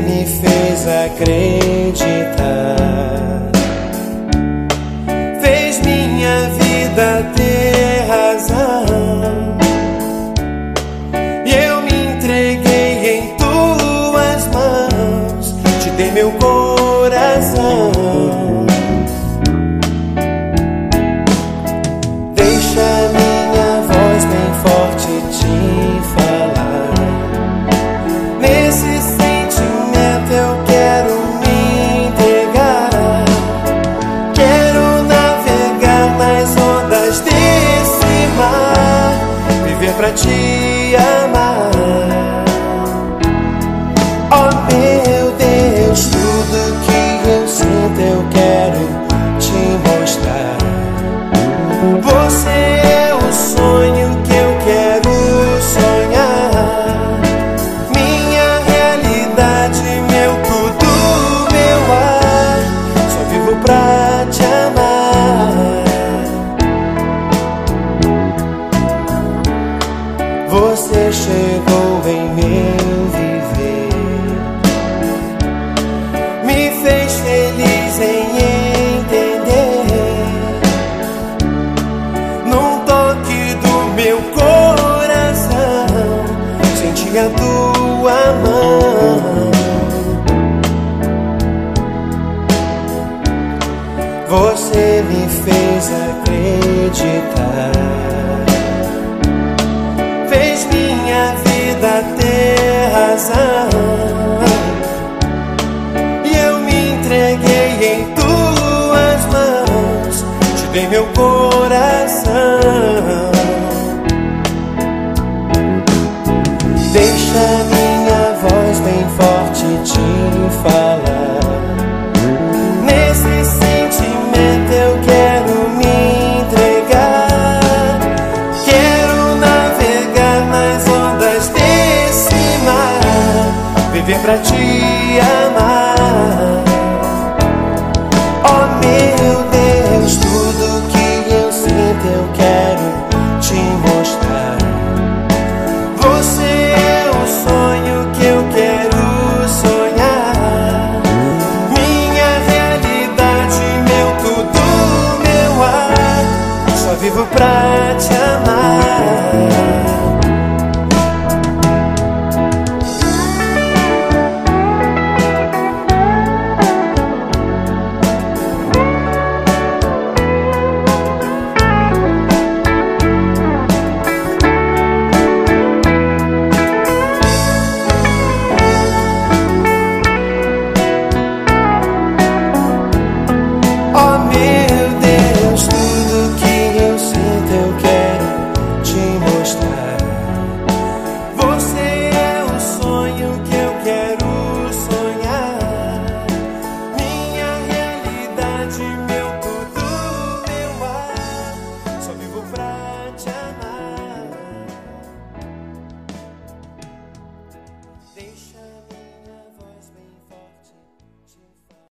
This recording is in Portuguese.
me fez acreditar, fez minha vida ter razão, e eu me entreguei em tuas mãos, te dei meu coração. Deixa minha voz bem forte te falar, nesse sentimento eu quero me entregar, quero navegar nas ondas desse mar, viver pra te amar. Oh meu Deus, tudo que eu sinto eu quero te mostrar. Você é o sonho que eu quero sonhar, minha realidade, meu tudo, meu ar, só vivo pra te amar. Você chegou em meu viver, me fez feliz em entender, num toque do meu coração, senti a tua mão. Você me fez acreditar, fez minha vida ter razão, e eu me entreguei em tuas mãos, te dei meu coração. Deixa minha voz bem forte te falar, nesse sentimento eu quero me entregar, quero navegar nas ondas desse mar, viver pra te amar. Oh meu Deus, tudo que eu sinto eu quero te mostrar. Você é o sonho que eu quero sonhar, minha realidade, meu tudo, meu ar, só vivo pra te amar.